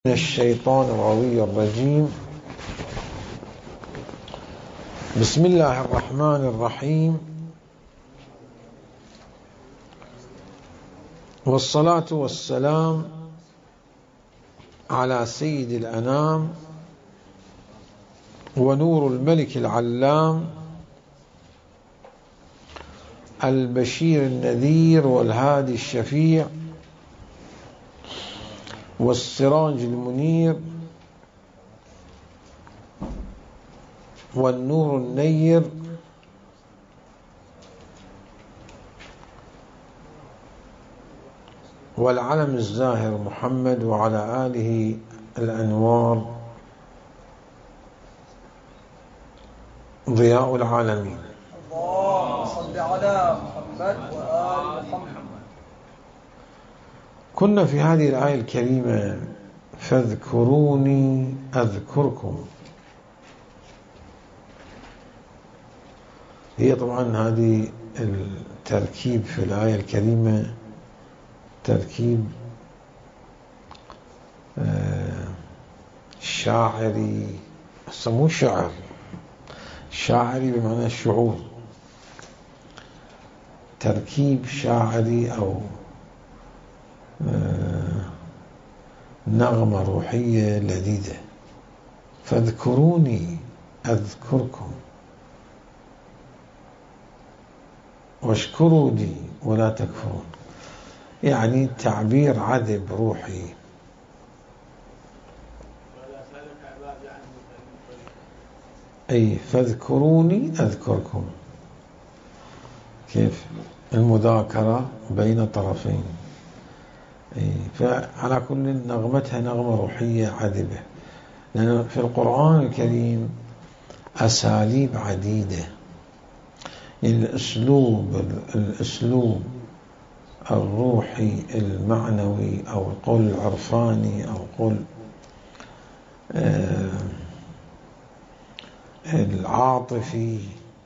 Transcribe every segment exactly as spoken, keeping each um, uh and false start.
من الشيطان الغوي الرجيم. بسم الله الرحمن الرحيم، والصلاة والسلام على سيد الأنام ونور الملك العلام البشير النذير والهادي الشفيع والسراج المنير والنور النير والعلم الزاهر محمد وعلى آله الأنوار ضياء العالمين. اللهم صل على محمد وآل محمد. كنا في هذه الآية الكريمة فاذكروني أذكركم. هي طبعا هذه التركيب في الآية الكريمة تركيب شاعري، مو شعر، شاعري بمعنى الشعور، تركيب شاعري أو نغمة روحية لذيذة. فاذكروني أذكركم واشكروا لي ولا تكفرون، يعني تعبير عذب روحي. أي فاذكروني أذكركم، كيف المذاكرة بين طرفين. أي فعلى كل نغمتها نغمة روحية عذبة، لأن في القرآن الكريم أساليب عديدة، يعني الأسلوب الأسلوب الروحي المعنوي أو القول العرفاني أو القول آه العاطفي،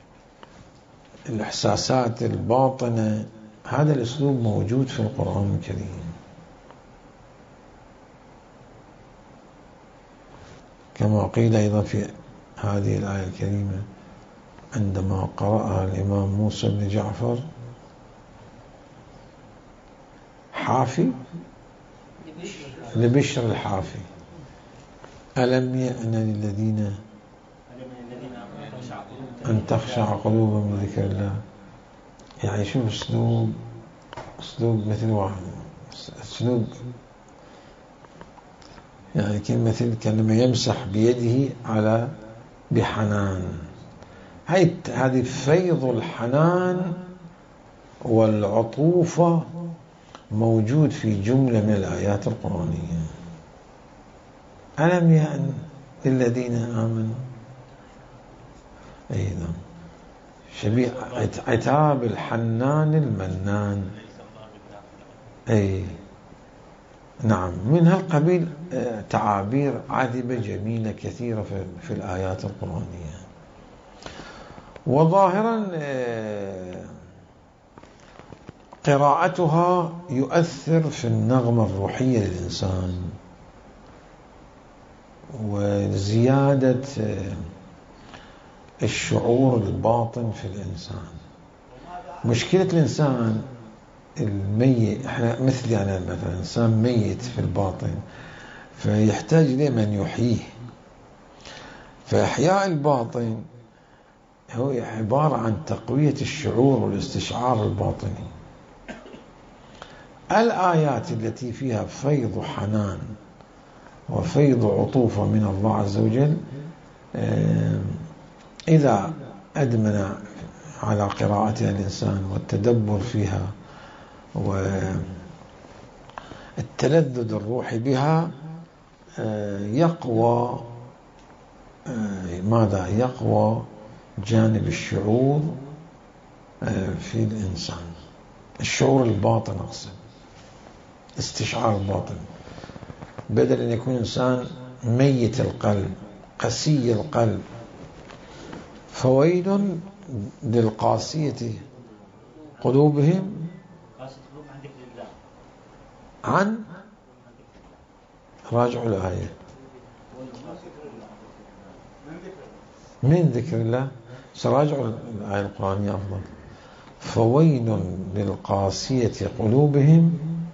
الإحساسات الباطنة، هذا الأسلوب موجود في القرآن الكريم. كما قيل أيضا في هذه الآية الكريمة عندما قرأها الإمام موسى بن جعفر حافي لبشر الحافي: ألم يأن للذين أن تخشع قلوبهم لذكر الله. يعني شوف أسلوب أسلوب مثل واحد أسلوب يعني كلمة كلمة يمسح بيده على بحنان. هاي هذه فيض الحنان والعطوفة موجود في جملة من الآيات القرآنية. ألم يأن للذين آمنوا، أيضا شبيه عتاب الحنان المنان. أي نعم، من هالقبيل تعابير عذبة جميلة كثيرة في الآيات القرآنية. وظاهرا قراءتها يؤثر في النغمة الروحية للإنسان وزيادة الشعور الباطن في الإنسان. مشكلة الإنسان الميت، احنا مثلي أنا مثلا إنسان ميت في الباطن، فيحتاج إلى من يحييه. فإحياء الباطن هو عبارة عن تقوية الشعور والاستشعار الباطني. الآيات التي فيها فيض حنان وفيض عطوفة من الله عز وجل، إذا أدمن على قراءتها الإنسان والتدبر فيها والتلذذ الروحي بها، يقوى ماذا؟ يقوى جانب الشعور في الإنسان، الشعور الباطن، أقصد استشعار الباطن، بدل أن يكون إنسان ميت القلب قسي القلب. فويل للقاسية قلوبهم عن راجعوا الآية. من ذكر الله، سراجعوا الآية القرآنية أفضل. فويل للقاسية قلوبهم.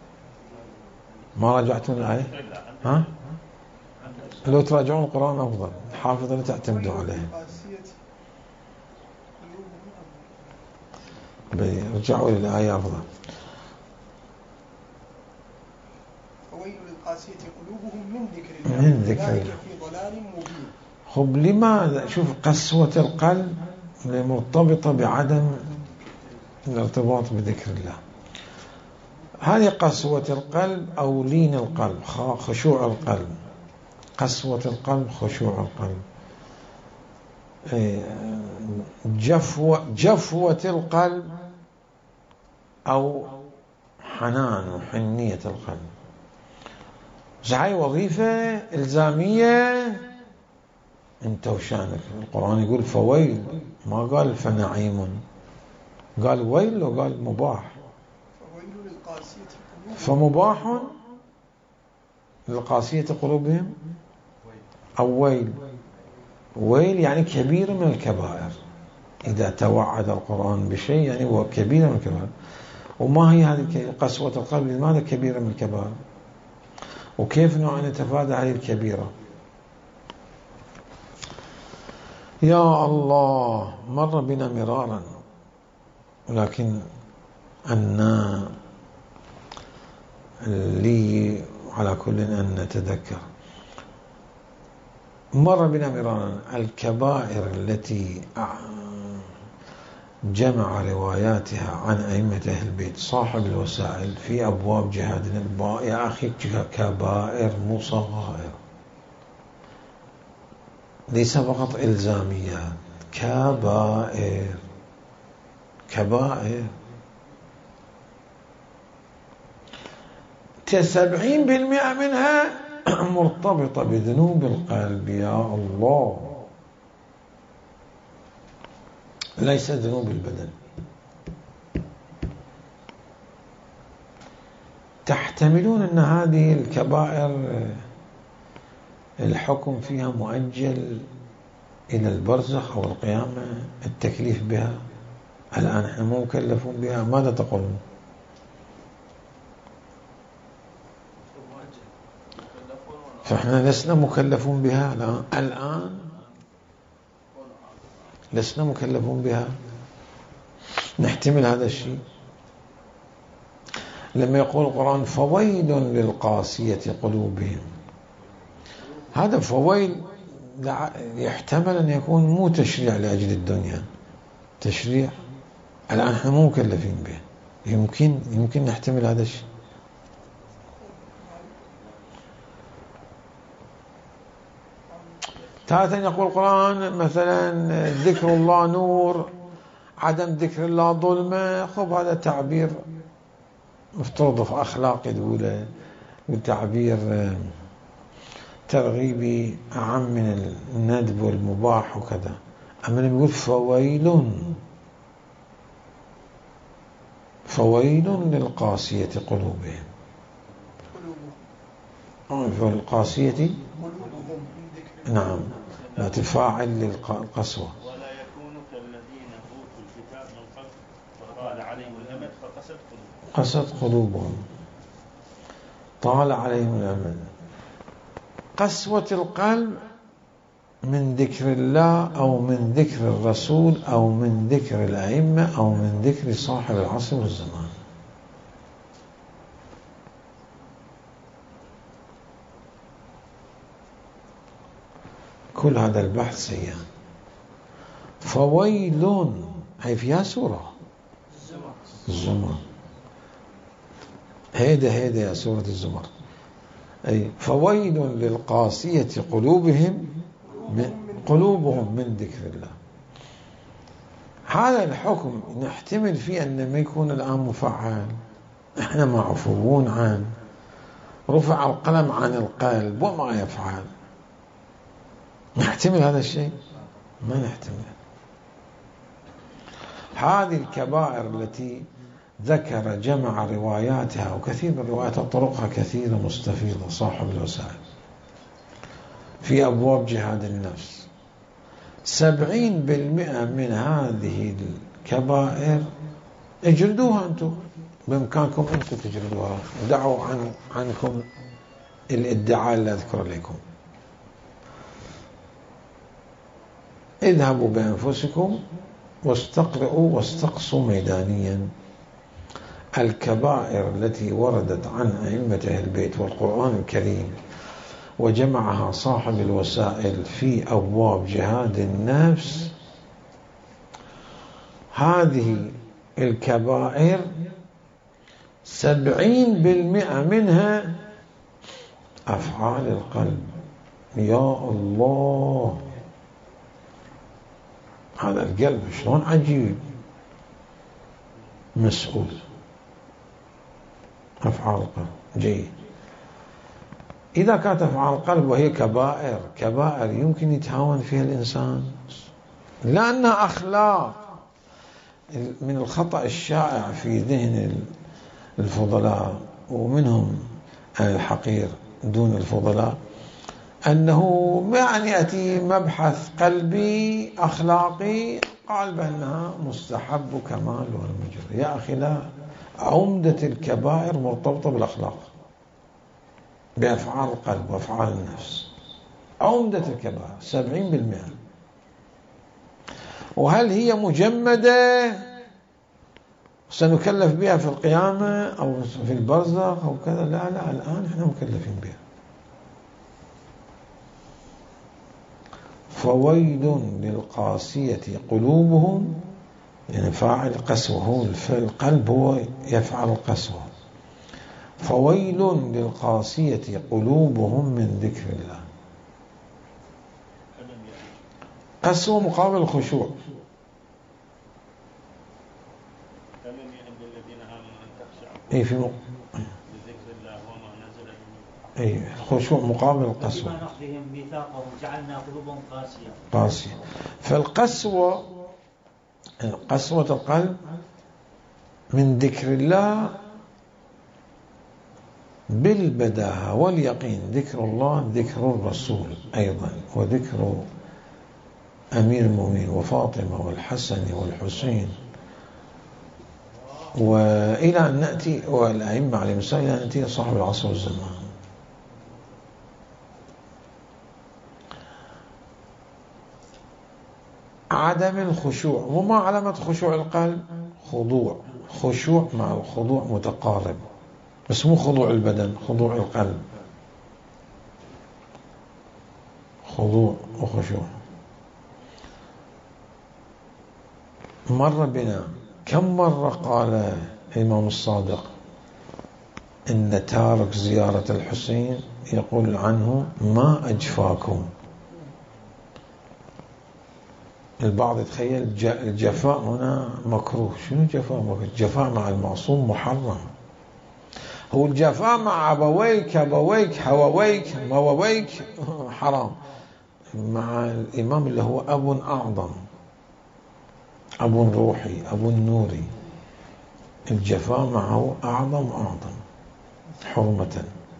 ما راجعتون الآية؟ ها؟ لو تراجعون القرآن أفضل، حافظ لا تعتمدوا عليه. رجعوا للآية أفضل. فويل للقاسية قلوبهم من ذكر الله من ذكر الله في ضلال مبين. خب لماذا؟ شوف، قسوة القلب مرتبطة بعدم الارتباط بذكر الله. هذه قسوة القلب أو لين القلب، خشوع القلب. قسوة القلب، خشوع القلب. جفوة, جفوة القلب أو حنان وحنية القلب. هاي وظيفة إلزامية انت وشانك. القرآن يقول فويل، ما قال فنعيم، قال ويل وقال مباح. فمباح للقاسية قلوبهم أو ويل. ويل يعني كبير من الكبائر. إذا توعد القرآن بشيء يعني هو كبير من الكبائر. وما هي هذه قسوة القلب؟ لماذا كبيرة من الكبائر؟ وكيف نوع نتفادى هذه الكبيرة؟ يا الله، مر بنا مرارا، ولكن أن لي على كل أن نتذكر. مر بنا مرارا الكبائر التي جمع رواياتها عن أئمة أهل البيت صاحب الوسائل في أبواب جهادنا الباء. يا أخي كبائر مو صغائر، ليس فقط إلزاميات، كبائر كبائر. سبعين بالمئة منها مرتبطة بذنوب القلب. يا الله، ليس ذنوب البدن. تحتملون أن هذه الكبائر الحكم فيها مؤجل إلى البرزخ أو القيامة، التكليف بها؟ الآن نحن مو مكلفون بها، ماذا تقولون؟ فإحنا لسنا مكلفون بها الآن، لسنا مكلفون بها. نحتمل هذا الشيء. لما يقول القرآن فويل للقاسية قلوبهم، هذا فويل يحتمل أن يكون مو تشريع لأجل الدنيا، تشريع الآن احنا مو مكلفين به. يمكن يمكن نحتمل هذا الشيء. تارة يقول القرآن مثلا ذكر الله نور، عدم ذكر الله ظلمة. خب هذا تعبير مفترض في أخلاق الأولى، وتعبير ترغيبي أعم من الندب والمباح وكذا. أما لما يقول فويل، فويل للقاسية قلوبهم. فالقاسية نعم، لا تفاعل للقسوة. ولا يكونوا كالذين أوتوا الكتاب من قبل فطال عليهم الأمد فقست قلوبهم. قست قلوبهم، طال عليهم الأمد. قسوة القلب من ذكر الله أو من ذكر الرسول أو من ذكر الأئمة أو من ذكر صاحب العصر والزمان. كل هذا البحث سيان. فويل، هي فيها سورة الزمر. هيدا هيدا يا سورة الزمر. أي فويل للقاسية قلوبهم من قلوبهم من ذكر الله. هذا الحكم نحتمل فيه أن ما يكون الآن مفعل. احنا معفوون عنه، رفع القلم عن القلب وما يفعل. نحتمل هذا الشيء؟ ما نحتمل. هذه الكبائر التي ذكر جمع رواياتها، وكثير من رواياتها طرقها كثيرة مستفيضة صاحب الوسائل، في أبواب جهاد النفس. سبعين بالمئة من هذه الكبائر اجردوها أنتم، بإمكانكم أنتم تجردوها، دعوا عن عنكم الادعاء اللي أذكر لكم. اذهبوا بأنفسكم واستقرئوا واستقصوا ميدانيا الكبائر التي وردت عن أئمة أهل البيت والقرآن الكريم وجمعها صاحب الوسائل في أبواب جهاد النفس. هذه الكبائر سبعين بالمئة منها أفعال القلب. يا الله، هذا القلب شلون عجيب، مسؤول. أفعال القلب جيد. إذا كانت أفعال القلب وهي كبائر، كبائر يمكن يتهاون فيها الإنسان لأنها أخلاق. من الخطأ الشائع في ذهن الفضلاء ومنهم الحقير دون الفضلاء أنه يعني يأتي مبحث قلبي أخلاقي قال بأنها مستحب كمال والمجر. يا أخي لا، عمدة الكبائر مرتبطة بالأخلاق، بأفعال القلب وأفعال النفس. عمدة الكبائر سبعين بالمئة. وهل هي مجمدة سنكلف بها في القيامة أو في البرزخ أو كذا؟ لا لا، الآن احنا مكلفين بها. فويل للقاسية قلوبهم، يعني فاعل قسوة، هو القلب هو يفعل القسوة. فويل للقاسية قلوبهم من ذكر الله. قسوة مقابل الخشوع. اي في م... اي خشوع مقابل القسوة. نقضهم ميثاقهم جعلنا قلوبهم قاسية. قاسية. فالقسوة، قسوة القلب من ذكر الله بالبداهة واليقين. ذكر الله، ذكر الرسول أيضا، وذكر أمير المؤمنين وفاطمة والحسن والحسين، وإلى أن نأتي والأئمة عليهم السلام، إلى أن نأتي صاحب العصر والزمان. عدم الخشوع. وما علامة خشوع القلب؟ خضوع. خشوع مع الخضوع متقارب، بس مو خضوع البدن، خضوع القلب. خضوع وخشوع. مر بنا كم مرة قال الإمام الصادق إن تارك زيارة الحسين يقول عنه ما أجفاكم. البعض يتخيل الجفاء هنا مكروه. شنو جفاء مكروه؟ الجفاء مع المعصوم محرم. هو الجفاء مع أبويك أبويك حوويك موويك حرام. مع الإمام اللي هو أب أعظم، أب روحي، أب نوري، الجفاء معه أعظم أعظم حرمة.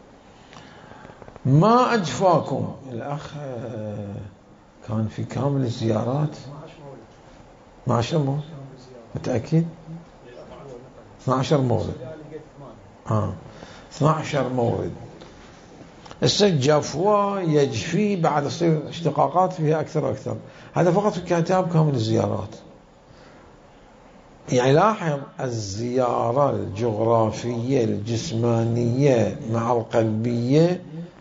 ما أجفاكم. الأخ كان في كامل الزيارات اثنا عشر مولد، متأكد اثنا عشر مولد. آه. اثنا عشر مولد. السجفوة يجفي بعد يصير اشتقاقات فيها أكثر وأكثر. هذا فقط في كتاب كامل الزيارات. يعني لاحظ الزيارة الجغرافية الجسمانية مع القلبية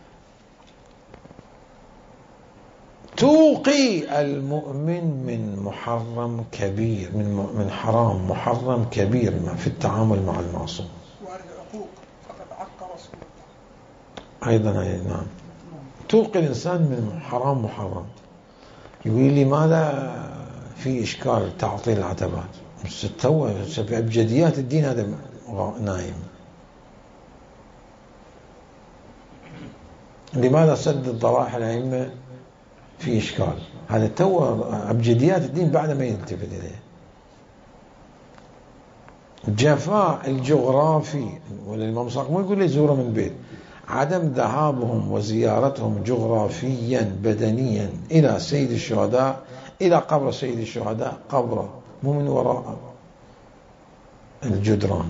توقي المؤمن من محرم كبير، من من حرام محرم كبير في التعامل مع المعصوم. والعقوق فقد عق رسول الله أيضا. نعم، توقي الإنسان من حرام محرم. يقول لي ماذا في إشكال تعطيل العتبات؟ ستوى بأبجديات الدين هذا نايم. لماذا سد الضرائح الأئمة؟ في إشكال. هذا تو أبجديات الدين بعد ما يلتفت إليه. جفاء الجغرافي، والإمام صادق مو يقول لي زوره من البيت، عدم ذهابهم وزيارتهم جغرافيا بدنيا إلى سيد الشهداء، إلى قبر سيد الشهداء، قبره مو من وراء الجدران.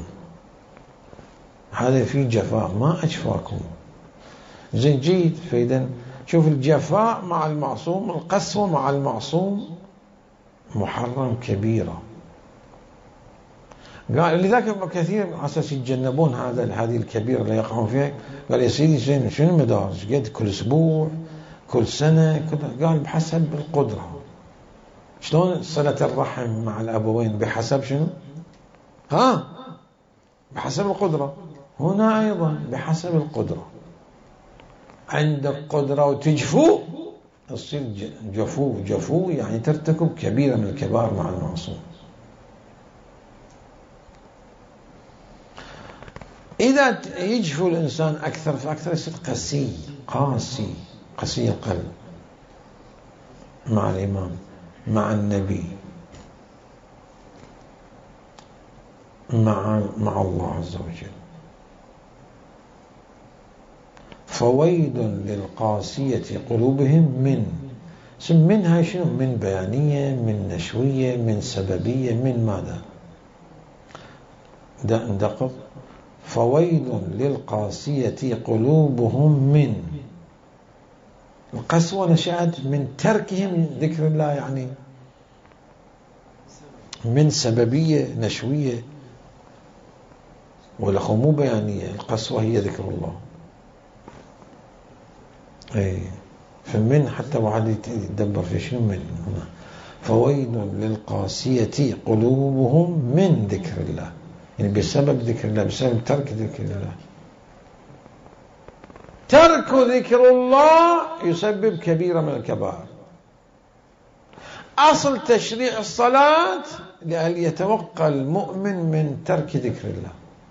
هذا فيه جفاء، ما أجفاكم زين جيد. فإذا شوف الجفاء مع المعصوم، القسوة مع المعصوم محرم كبيرة. قال لذلك كثير على اساس يتجنبون هذا هذه الكبيرة اللي يقعون فيها. قال يا سيدي زين شنو المدارج؟ قد كل اسبوع، كل سنة، كل... قال بحسب القدرة. شلون صلة الرحم مع الأبوين؟ بحسب شنو؟ ها بحسب القدرة. هنا أيضا بحسب القدرة. عندك قدرة وتجفو تصير جفو. جفو يعني ترتكب كبيرة من الكبار مع المعصوم. إذا يجفو الإنسان أكثر فأكثر يصير قسي، قاسي، قسي القلب مع الإمام، مع النبي، مع مع الله عز وجل. فويل للقاسية قلوبهم من منها شنو؟ من بيانية، من نشوية، من سببية، من ماذا؟ ندقق. فويل للقاسية قلوبهم من القسوة نشأت من تركهم ذكر الله، يعني من سببية نشوية، ولا مو بيانية. القسوة هي ذكر الله. اي فمن حتى واحد يتدبر في شنو من هنا. فويل للقاسية قلوبهم من ذكر الله، يعني بسبب ذكر الله، بسبب ترك ذكر الله. ترك ذكر الله يسبب كبيرة من الكبائر. أصل تشريع الصلاة لأن يتوقى المؤمن من ترك ذكر الله.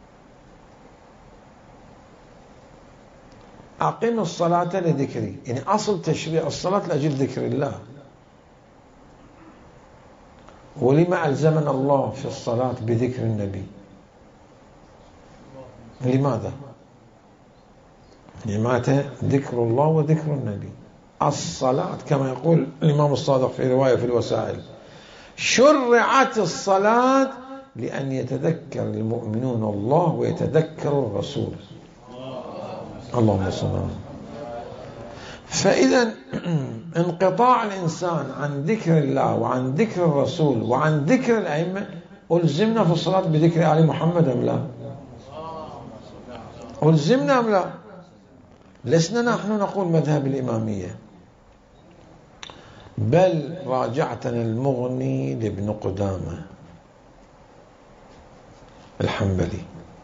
أقم الصلاة لذكري، يعني أصل تشريع الصلاة لأجل ذكر الله. ولما ألزمنا الله في الصلاة بذكر النبي؟ لماذا؟ لماذا ذكر الله وذكر النبي؟ الصلاة كما يقول الإمام الصادق في رواية في الوسائل: شرعت الصلاة لأن يتذكر المؤمنون الله ويتذكر الرسول. اللهم صل على. فإذا انقطاع الإنسان عن ذكر الله وعن ذكر الرسول وعن ذكر الأئمة، ألزمنا في الصلاة بذكر آل محمد أم لا؟ ألزمنا أم لا؟ لسنا نحن نقول مذهب الإمامية، بل راجعتنا المغني لابن قدامة الحنبلي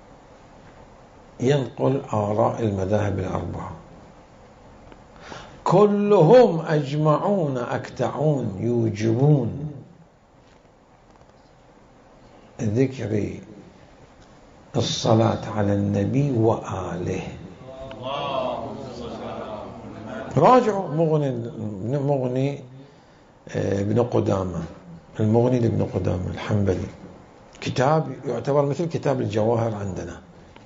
ينقل آراء المذاهب الأربعة، كلهم أجمعون أكتعون يوجبون ذكر الصلاة على النبي وآله. راجعوا مغني مغني ابن قدامة، المغني لابن قدامة الحنبلي، كتاب يعتبر مثل كتاب الجواهر عندنا،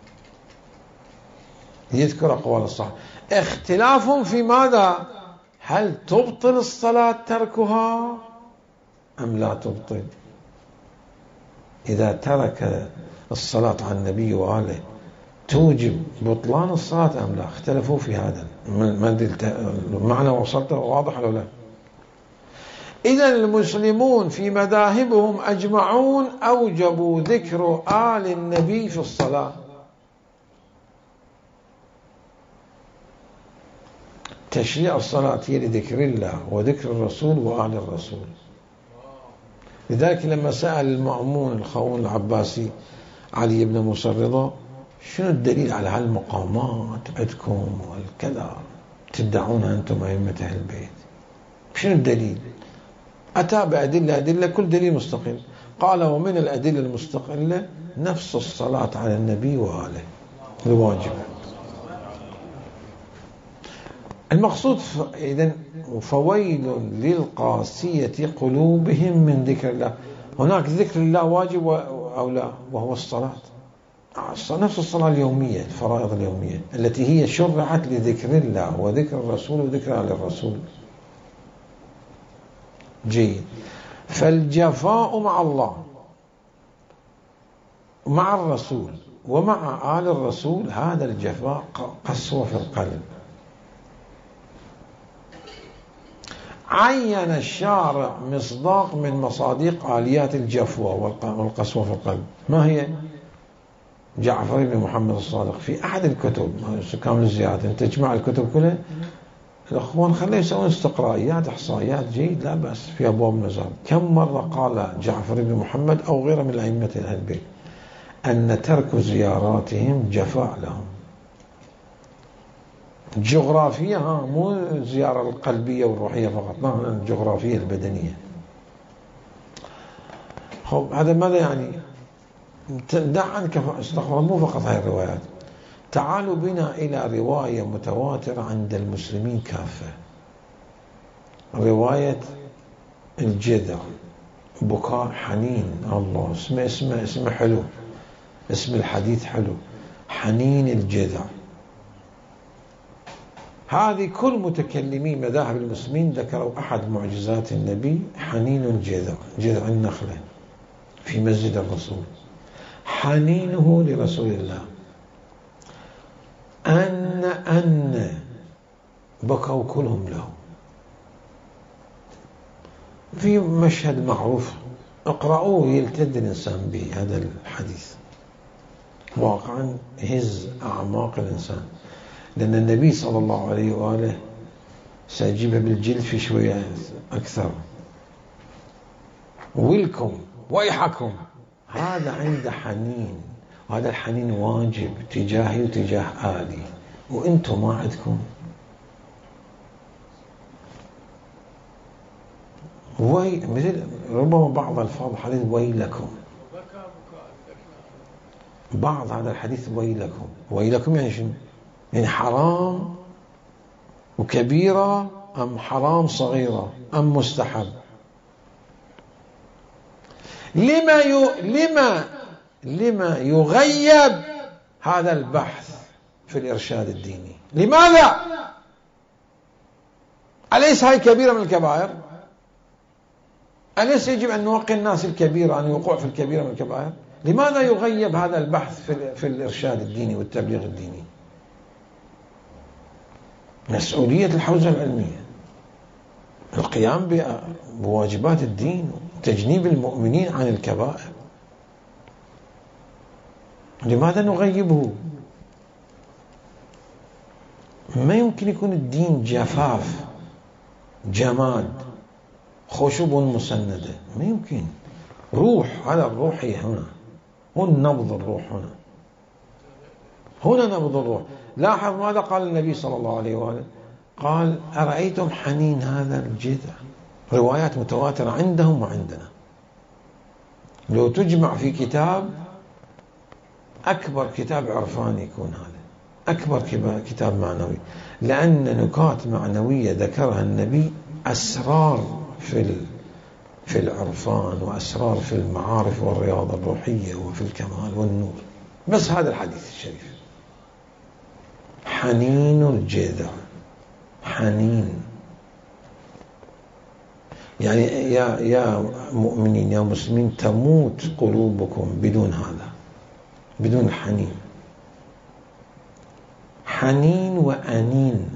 يذكر أقوال الصحابة. اختلافهم في ماذا؟ هل تبطل الصلاة تركها أم لا تبطل؟ إذا ترك الصلاة على النبي وآله توجب بطلان الصلاة أم لا؟ اختلفوا في هذا. ما أدري المعنى وصلته واضح ولا لا؟ إذا المسلمون في مذاهبهم أجمعون أوجبوا ذكر آل النبي في الصلاة. تشريع الصلاة هي لذكر الله وذكر الرسول وآل الرسول. لذلك لما سأل المأمون الخون العباسي علي بن مصرضة: شنو الدليل على هالمقامات عندكم والكذا تدعونها أنتم أئمة أهل البيت؟ شنو الدليل؟ أتى بأدلة أدلة كل دليل مستقل. قال: ومن الأدلة المستقلة نفس الصلاة على النبي وآله الواجب. المقصود إذن فويل للقاسية قلوبهم من ذكر الله. هناك ذكر الله واجب أو لا، وهو الصلاة. نفس الصلاة اليومية، الفرائض اليومية التي هي شرعت لذكر الله وذكر الرسول وذكر آل الرسول. جيد. فالجفاء مع الله مع الرسول ومع آل الرسول، هذا الجفاء قسوة في القلب. عين الشارع مصداق من مصادق آليات الجفوة والقسوة في القلب. ما هي؟ جعفر بن محمد الصادق في أحد الكتب كامل الزيادة، أنت تجمع الكتب كلها، الأخوان خليه يسوون استقرائيات إحصائيات، جيد، لا بأس، في أبواب النزار. كم مرة قال جعفر بن محمد أو غيره من أئمة أهل البيت أن ترك زياراتهم جفاء لهم؟ الجغرافية، ها، مو الزيارة القلبية والروحية فقط، لا، الجغرافية البدنية. خب هذا ماذا يعني؟ دع عنك استغفر، مو فقط هاي الروايات. تعالوا بنا إلى رواية متواترة عند المسلمين كافة، رواية الجذع، بكاء حنين. الله، اسمه اسمه اسمه حلو، اسم الحديث حلو، حنين الجذع. هذه كل متكلمي مذاهب المسلمين ذكروا أحد معجزات النبي حنين الجذع، جذع النخلة في مسجد الرسول، حنينه لرسول الله. أن أن بكوا كلهم له. في مشهد معروف، اقرأوه يلتد الإنسان به. هذا الحديث واقعا هز أعماق الإنسان، لأن النبي صلى الله عليه وآله سأجيبها بالجلد في شوية أكثر. ويلكم ويحكم، هذا عنده حنين، وهذا الحنين واجب تجاهي وتجاه آلي، وإنتم ما عندكم. وي مثل ربما بعض الفاظ الحديث ويلكم، بعض هذا الحديث ويلكم. ويلكم يعني شنو؟ يعني حرام وكبيرة أم حرام صغيرة أم مستحب؟ لما ي... لما لما يغيب هذا البحث في الإرشاد الديني؟ لماذا؟ أليس هاي كبيرة من الكبائر؟ أليس يجب أن نوقي الناس الكبيرة أن يوقعوا في الكبيرة من الكبائر؟ لماذا يغيب هذا البحث في, في الإرشاد الديني والتبليغ الديني؟ مسؤولية الحوزة العلمية، القيام بواجبات الدين، تجنيب المؤمنين عن الكبائر. لماذا نغيبه؟ ما يمكن يكون الدين جفاف، جماد، خشب مسندة، ما يمكن. روح، على الروح هنا، هو نبض الروح هنا، هنا نبض الروح. لاحظ ماذا قال النبي صلى الله عليه وآله؟ قال أرأيتم حنين هذا الجذع؟ روايات متواترة عندهم وعندنا. لو تجمع في كتاب، أكبر كتاب عرفاني يكون هذا، أكبر كتاب معنوي، لأن نكات معنوية ذكرها النبي، أسرار في في العرفان، وأسرار في المعارف والرياضة الروحية وفي الكمال والنور. بس هذا الحديث الشريف، حنين الجذع، حنين. يعني يا يا مؤمنين يا مسلمين، تموت قلوبكم بدون هذا، بدون الحنين. حنين وأنين.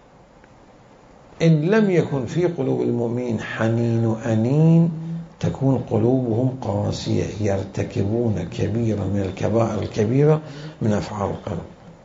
إن لم يكن في قلوب المؤمنين حنين وأنين، تكون قلوبهم قاسية، يرتكبون كبيرة من الكبائر الكبيرة من أفعال القلب.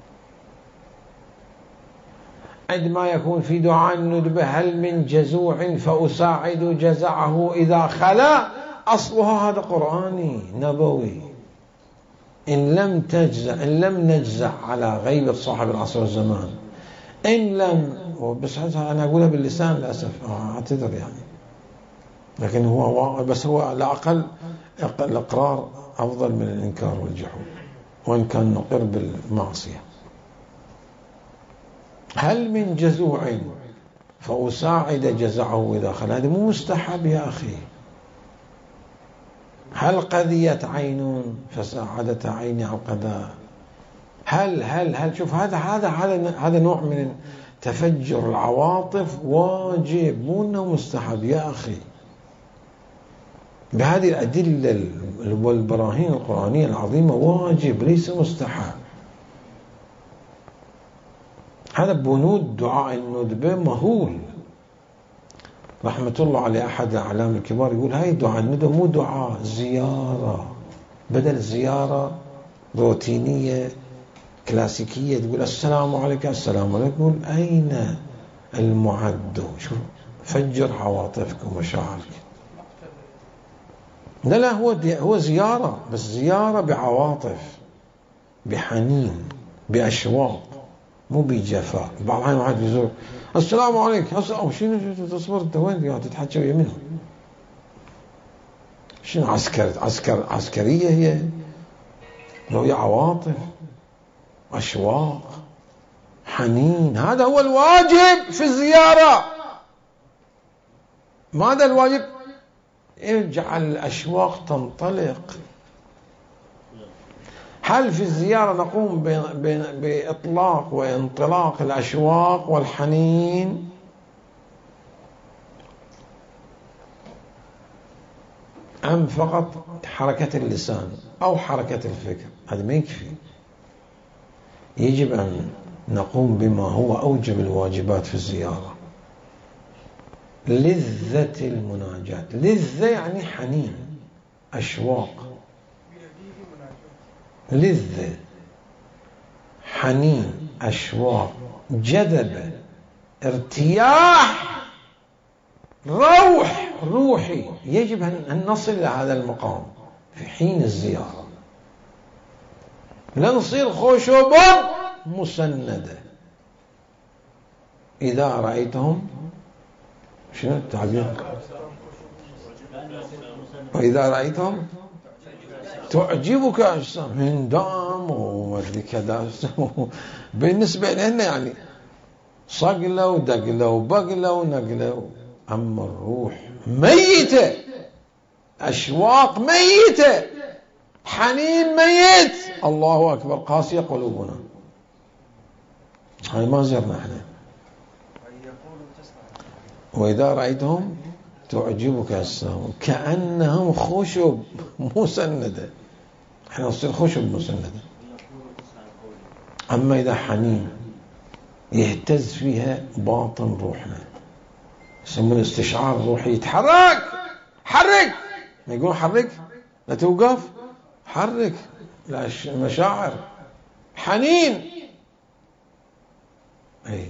عندما يكون في دعاء الندبة هل من جزوع فأساعد جزعه إذا خلا، أصلها هذا قرآني نبوي. إن لم تجزع، إن لم نجزع على غيبة صاحب العصر والزمان، إن لم، بس أنا أقولها باللسان للأسف، أعتذر يعني، لكن هو بس هو على الأقل الإقرار أفضل من الإنكار والجحود، وإن كان نقر بالمعصية. هل من جزوع فأساعد جزعه إذا خلا، هذا مو مستحب يا أخي، هل قذيت عين فساعدت عيني على القذاء؟ هل هل هل شوف هذا هذا هذا هذا نوع من تفجر العواطف، واجب مو انه مستحب يا اخي. بهذه الادله والبراهين القرانيه العظيمه واجب ليس مستحب. هذا بنود دعاء الندبه مهول. رحمة الله عليه أحد الأعلام الكبار يقول هاي دعاء الندبه مو دعاء، زيارة. بدل زيارة روتينية كلاسيكية تقول السلام عليك السلام عليك، يقول أين المعد؟ شوف فجر عواطفك ومشاعرك. لا لا هو هو زيارة، بس زيارة بعواطف، بحنين، بأشواق، مو بجفاء. بعض الأحيان واحد يزور السلام عليك السلام، شنو تصبر انت وين قاعد تتحكي ويا منه؟ شنو عسكر عسكر عسكرية هي؟ لو هي عواطف، أشواق، حنين. هذا هو الواجب في الزيارة. ماذا الواجب؟ اجعل الأشواق تنطلق. هل في الزيارة نقوم بإطلاق وانطلاق الأشواق والحنين؟ أم فقط حركة اللسان أو حركة الفكر؟ هذا ما يكفي. يجب أن نقوم بما هو أوجب الواجبات في الزيارة. لذة المناجاة، لذة يعني حنين، أشواق، لذة، حنين، أشواق، جذبة، ارتياح، روح روحي. يجب أن نصل إلى هذا المقام في حين الزيارة. لا نصير خشبا مسندة. إذا رأيتهم شنو التعبير؟ وإذا رأيتهم تعجبك أجسام من دام ومدري كذا. بالنسبة لنا يعني صقلة ودقلة وبقلة ونقلة. أما الروح ميتة، أشواق ميتة، حنين ميت. الله أكبر، قاسية قلوبنا. هاي ما زرنا احنا. وإذا رأيتهم تعجبك أجسامهم كأنهم خشب مسندة. احنا نصير خشب مسندة. أما إذا حنين يهتز فيها باطن روحنا، يسمونه استشعار روحي. يتحرك، حرك، ما يقولون حرك لا توقف، حرك المشاعر، حنين. أي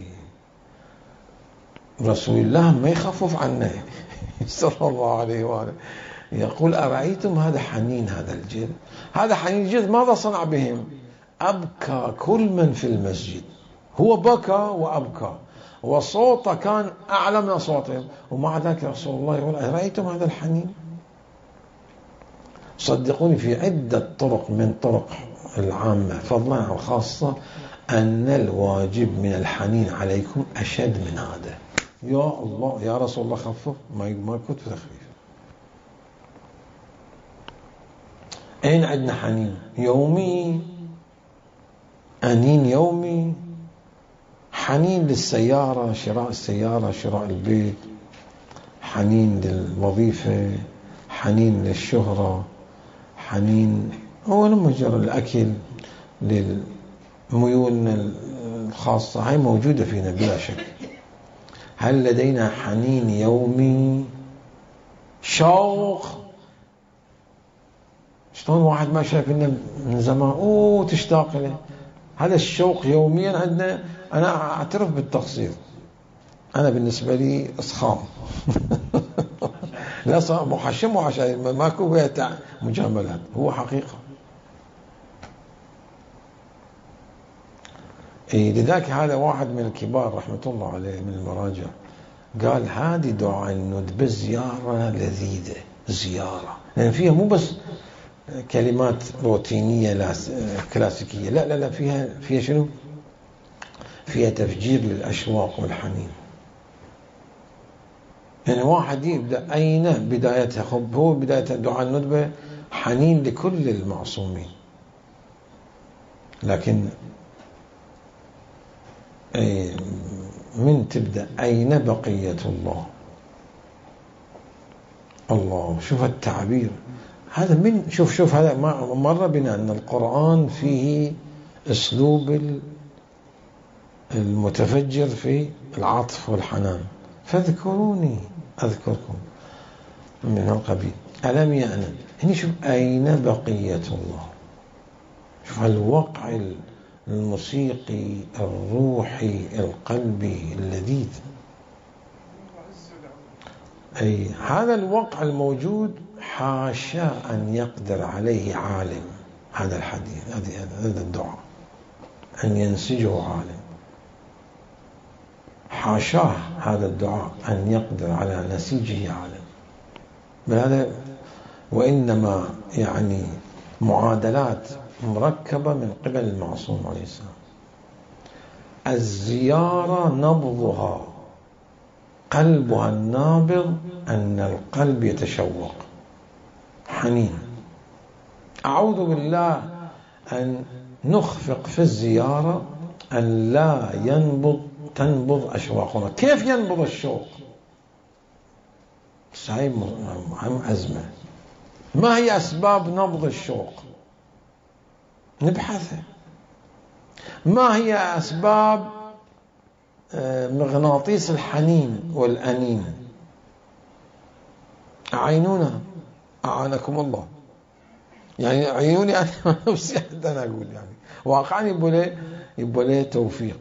رسول الله ما يخفف عنا صلى الله عليه وآله، يقول أرأيتم هذا حنين هذا الجلد، هذا حنين الجلد ماذا صنع بهم؟ أبكى كل من في المسجد. هو بكى وأبكى، وصوته كان أعلى من صوتهم، ومع ذلك رسول الله يقول أرأيتم هذا الحنين؟ صدقوني في عدة طرق من طرق العامة فضلا عن الخاصة أن الواجب من الحنين عليكم أشد من هذا. يا الله يا رسول الله خفف، ما كنت تخفيف. أين عندنا حنين يومي، أنين يومي، حنين للسيارة، شراء السيارة، شراء البيت، حنين للوظيفة، حنين للشهرة، حنين هو لمجرد الأكل، للميولنا الخاصة. هاي موجودة فينا بلا شك. هل لدينا حنين يومي، شوق؟ شلون واحد ما شايف إنه من زمان أوه تشتاق له؟ هذا الشوق يوميا عندنا. أنا أعترف بالتقصير، أنا بالنسبة لي إصخام لا صار محشم وحشاي ماكو بيها مجاملات، هو حقيقة. إيه لذلك هذا واحد من الكبار رحمة الله عليه من المراجع قال هذه دعاء الندبة زيارة لذيذة، زيارة لأن فيها مو بس كلمات روتينية كلاسيكية، لا لا لا فيها فيها شنو؟ فيها تفجير للأشواق والحنين. يعني واحد يبدأ أين بدايتها؟ خب هو بداية دعاء الندبة حنين لكل المعصومين. لكن من تبدأ أين بقية الله؟ الله، شوف التعبير هذا من شوف شوف هذا مر بنا أن القرآن فيه أسلوب المتفجر في العطف والحنان. فاذكروني أذكركم من القبيل ألم يأن. هنا شوف أين بقية الله. شوف الوقع الموسيقي الروحي القلبي اللذيذ. أي هذا الوقع الموجود حاشا أن يقدر عليه عالم. هذا الحديث هذا الدعاء أن ينسجه عالم. حاشاه هذا الدعاء أن يقدر على نسيجه عالم. بل هذا وإنما يعني معادلات مركبة من قبل المعصوم عليه السلام. الزيارة نبضها قلبها النابض أن القلب يتشوق حنين. أعوذ بالله أن نخفق في الزيارة أن لا ينبض تنبض أشواقنا. كيف ينبض الشوق؟ صحيح هم أزمة. ما هي أسباب نبض الشوق؟ نبحث. ما هي أسباب مغناطيس الحنين والأنين؟ أعينونا أعانكم الله. يعني عيوني أنا نفسي أنا أقول يعني واقعا يبقى لي يبقى لي توفيق.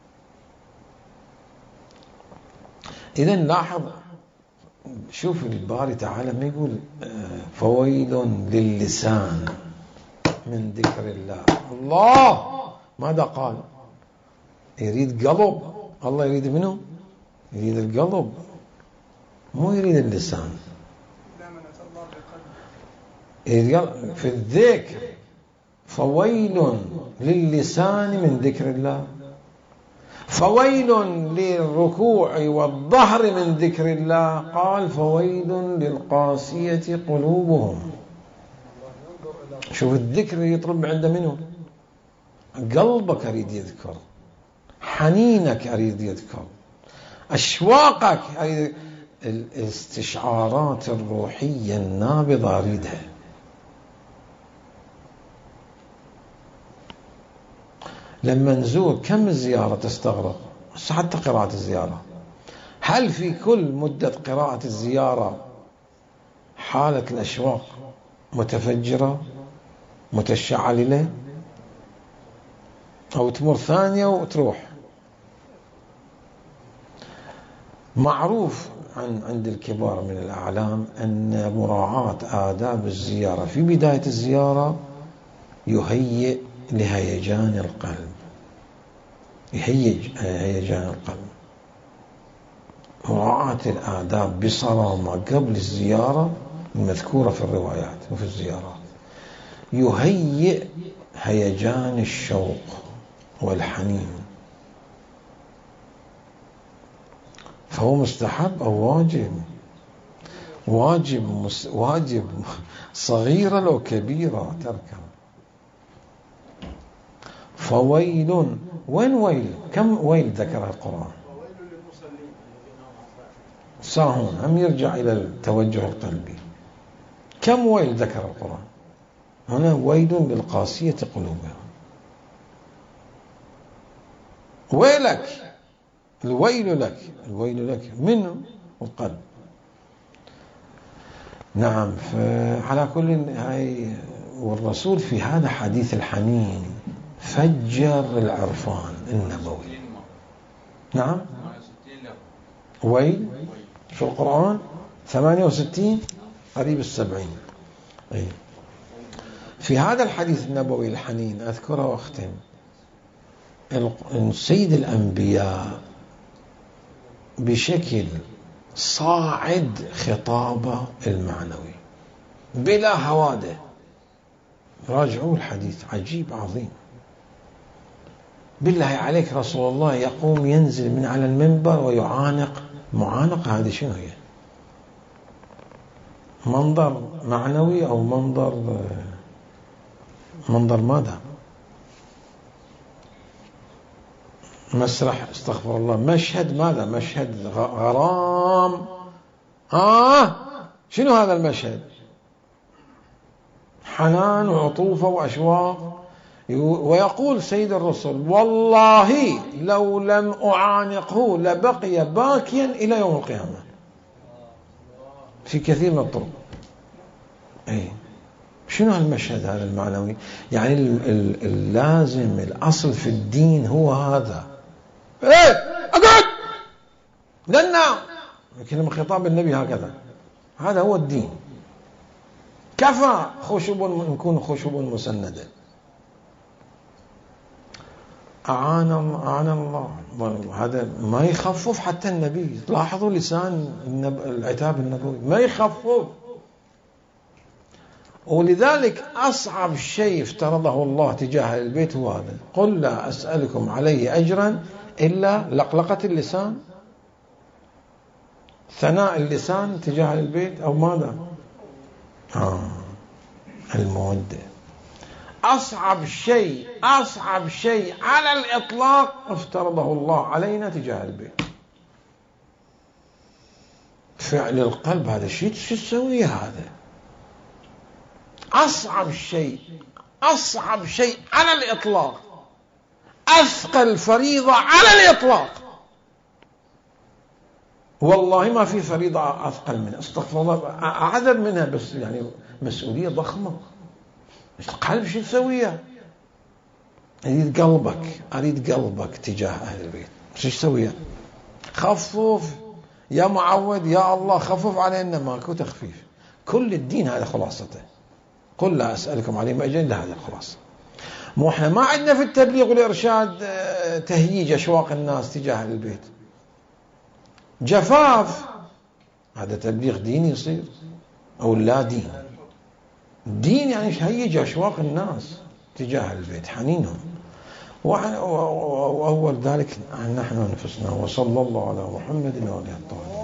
إذا لاحظ شوف الباري تعالى ما يقول فويل للسان من ذكر الله. الله ماذا قال؟ يريد قلب. الله يريد منه يريد القلب مو يريد اللسان. في الذكر فويل للسان من ذكر الله. فويل للركوع والظهر من ذكر الله. قال فويل للقاسية قلوبهم. شوف الذكر يطلب عنده منه قلبك أريد يذكر، حنينك أريد يذكر، أشواقك أريد، الاستشعارات الروحية النابضة أريدها. لما نزور كم الزيارة تستغرق حتى قراءة الزيارة. هل في كل مدة قراءة الزيارة حالة الأشواق متفجرة متشعللة أو تمر ثانية وتروح؟ معروف عن عند الكبار من الأعلام أن مراعاة آداب الزيارة في بداية الزيارة يهيئ لهيجان القلب. يهيج هيجان القلب. مراعاة الآداب بصرامة قبل الزيارة المذكورة في الروايات وفي الزيارات يهيئ هيجان الشوق والحنين. فهو مستحب أو واجب؟ واجب واجب صغيرة لو كبيرة تركها. فويل، وين ويل؟ كم ويل ذكرها القرآن؟ ساهون هم يرجع إلى التوجه القلبي. كم ويل ذكر القرآن؟ هنا ويل للقاسية قلوبهم. ويلك، الويل لك، الويل لك من القلب. نعم. فعلى كل هاي، والرسول في هذا حديث الحنين فجر العرفان النبوي. نعم. ويل في القرآن ثمانية وستين قريب السبعين. أي. في هذا الحديث النبوي الحنين أذكره وأختم. سيد الأنبياء بشكل صاعد خطابه المعنوي بلا هواده. راجعوا الحديث عجيب عظيم. بالله عليك رسول الله يقوم ينزل من على المنبر ويعانق. معانقة هذه شنو هي؟ منظر معنوي أو منظر منظر ماذا؟ مسرح، استغفر الله، مشهد ماذا؟ مشهد غرام. آه شنو هذا المشهد؟ حنان وعطوفة وأشواق. ويقول سيد الرسل: والله لو لم أعانقه لبقي باكيا إلى يوم القيامة، في كثير من الطرق. أي شنو هالمشهد هذا المعنوي؟ يعني اللازم الأصل في الدين هو هذا. ايه اقعد لنا، كلمة خطاب النبي هكذا، هذا هو الدين. كفى خشب نكون خشب مسندة. أعان أعان الله. هذا ما يخفف حتى النبي. لاحظوا لسان العتاب النبوي ما يخفف. ولذلك أصعب شيء افترضه الله تجاه البيت هو هذا: قل لا أسألكم عليه أجرا إلا لقلقة اللسان، ثناء اللسان تجاه البيت، أو ماذا؟ آه المودة. أصعب شيء أصعب شيء على الإطلاق افترضه الله علينا تجاه البيت. فعل القلب هذا شيء شو تسويه؟ هذا أصعب شيء أصعب شيء على الإطلاق، أثقل فريضة على الإطلاق. والله ما في فريضة أثقل منها، استغفر الله، أعذر منها، بس يعني مسؤولية ضخمة. القلب شو تسويها؟ أريد قلبك أريد قلبك تجاه أهل البيت شو تسويها؟ خفف يا معود، يا الله خفف علينا. ماكو تخفيف، كل الدين هذا خلاصته. قل لا أسألكم عليه أجرا إلا هذا الخلاصة. مو احنا ما عندنا في التبليغ والإرشاد تهييج أشواق الناس تجاه البيت، جفاف. هذا تبليغ ديني يصير أو لا دين؟ دين يعني هيج أشواق الناس تجاه البيت، حنينهم. وأول ذلك نحن أنفسنا. وصلى الله على محمد وآله الطاهرين.